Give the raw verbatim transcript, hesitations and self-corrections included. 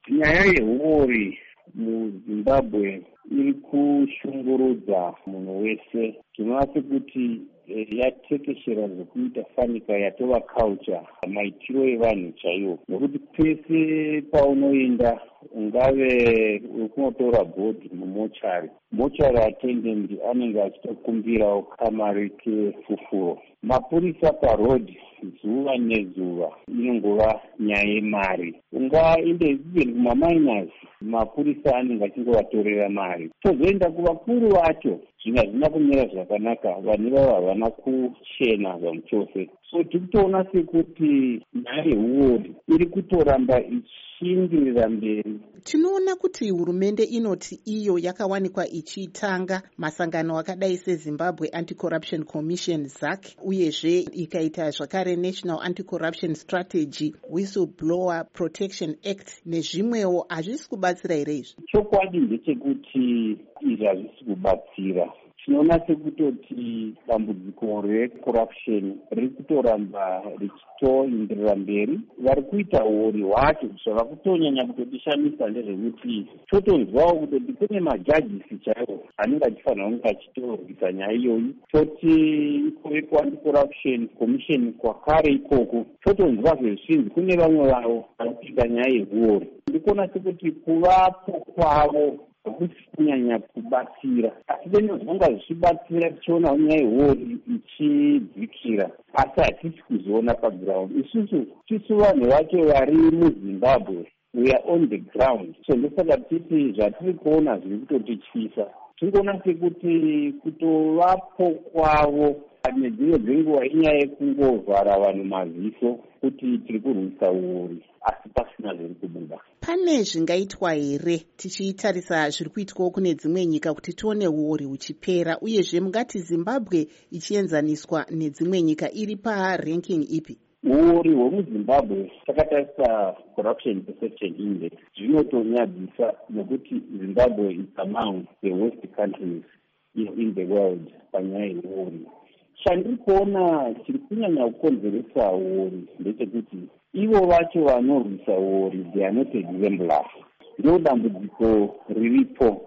Nyaya yehuori muZimbabwe iri kushungurudza munhu wese. Tinoona sekuti yatekeshera zvekuita fanika yatova culture, maitiro evanhu chaiwo. Nokuti pese paunoenda, ungave uri kunotora bhodhi mumochari, mochari attendant anenge achitokumbirawo kamari kefufuro. Mapurisa parodhi zuva nezuva inongova nyaya yemari. Ungaende even kumaminers, mapurisa anenge achingovatorera mari. Tozoenda kuvakuru vacho, zvinhu hazvina kumira zvakanaka, vanhu vavo havana kuchena zvamu chose. So tiri kutoona sekuti nyaya yehuori iri kutoramba ichiindirira mberi. Tinoona kuti hurumende inoti iyo yakawanikwa ichitanga masangano akadai seZimbabwe Anti-Corruption Commission Z A C, uyezve ikaita zvakare National Anti-Corruption Strategy, Whistleblower Protection Act nezvimwewo. Hazvisi kubatsira here izvi? Chokwadi ndechekuti izvi hazvisi kubatsira. Tinoona sekutoti dambudziko recorruption riri kutoramba richitoindirira mberi. Vari kuita huori hwacho zvava kutonyanya kutodishamisa ndezvekuti totonzwawo kutoti kune majajisi chaiwo anenge achifanira kunge achitorwisa nyaya iyoyi. Toti Anti-Corruption Commission kwakare ikoko totonzwa zvezvinzi kune vamwe vavo vari kuita nyaya yehuori. Ndiri kuona sekuti kuvapo kwavo hakusi kunyanya kubatsira, asi venozvanga zvichibatsira tichiona nyaya yehuori ichidzikira, asi hatisi kuzoona paground. Isusu tisu vanhu vacho vari muZimbabwe, we are on the ground. So ndosaka titi zvatiri kuona zviri kutotityisa. Tiri kuona sekuti kutovapo kwavo nedzimwe dzenguva inyaya yekungovhara vanhu maziso kuti tiri kurwisa uori, asi pasina zviri kubuda. Pane zvingaitwa here tichitarisa zviri kuitwawo kune dzimwe nyika kuti tione uori huchipera, uyezve mungati Zimbabwe ichienzaniswa nedzimwe nyika iri paranking ipi? Uori hwemuZimbabwe takatarisa Corruption Perception Index zvinotonyadzisa, nokuti Zimbabwe is among the worst countries in the world panyaya yehuori. Chandiri kuona chiri kunyanya kukonzeresa uori ndechekuti ivo vacho vanorwisa uori they are not exemplars. Ndiro dambudziko riripo